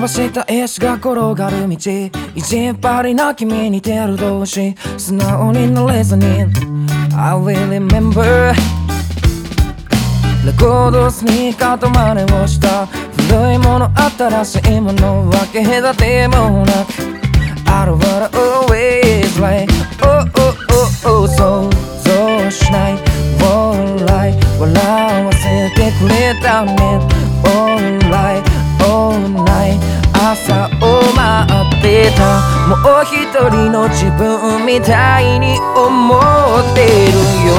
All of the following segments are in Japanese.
ばした石が転がる道、意地っ張りな君に似てる同士、素直になれずに I will remember レコードスニーカーと真似をした、古いもの新しいもの分け隔てもなく、I don't wanna always lie oh oh oh oh 想像しない笑わせてくれたね Alright all night 朝を待ってた、もう一人の自分みたいに思ってるよ。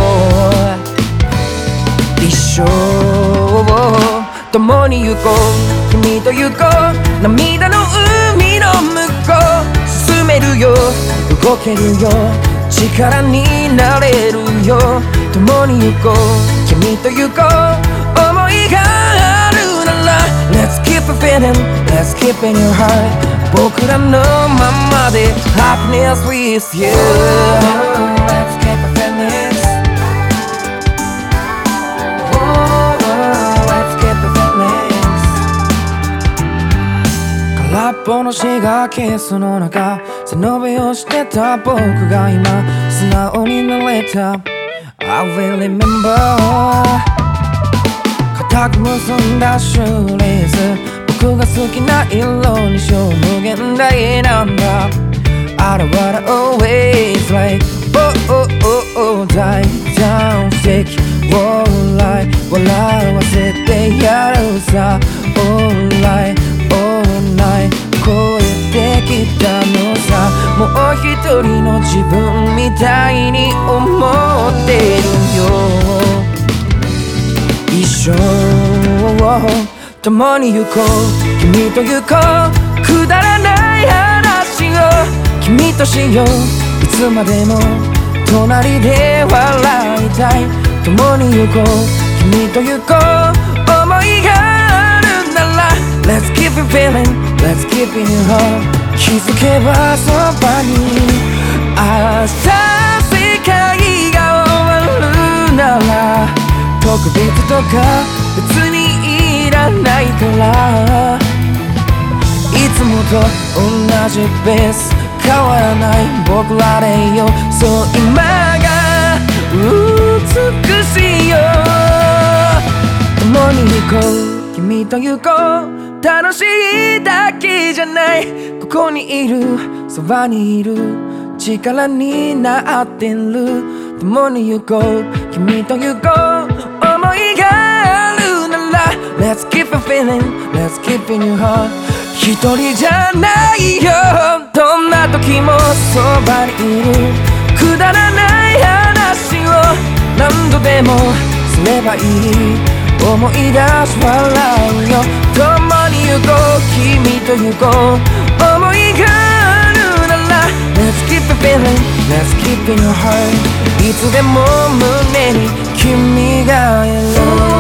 一生を共に行こう、君と行こう、涙の海の向こう、進めるよ、動けるよ、力になれるよ。共に行こう、君と行こう、思いがあるなら Let's keep it feeling, let's keep it in your heart 僕らのままで Happiness with you Let's keep it feeling Let's keep it feeling 空っぽのシガーケースの中、背伸びをしてた僕が今素直になれたI will remember 固く結んだシューレース、僕が好きな色にしよう、無限大なんだ I don't wanna always like oh oh oh oh die down sick笑わせてやるさ Alright all night 超えてきたのさ、もう一人の自分みたいに思ってるよ。一生を共に行こう、君と行こう、くだらない話を君としよう、いつまでも隣で笑いたい。共に行こう、君と行こう、思いがあるなら Let's keep it feeling, let's keep it in your heart 気づけばそばに明日世界が終わるなら特別とか別にいらないから、いつもと同じペース変わらない僕らでよ、そう今が美しいよ。共に行こう、君と行こう、楽しいだけじゃない、ここにいる、そばにいる、力になってる。共に行こう、君と行こう、思いがあるなら Let's keep it feeling, let's keep it in your heart 一人じゃないよ、どんな時もそばにいる、くだらない話を何度でもすればいい、思い出し笑うよ。共に行こう、君と行こう、思いがあるなら Let's keep it feeling, let's keep it in your heart いつでも胸に君がいる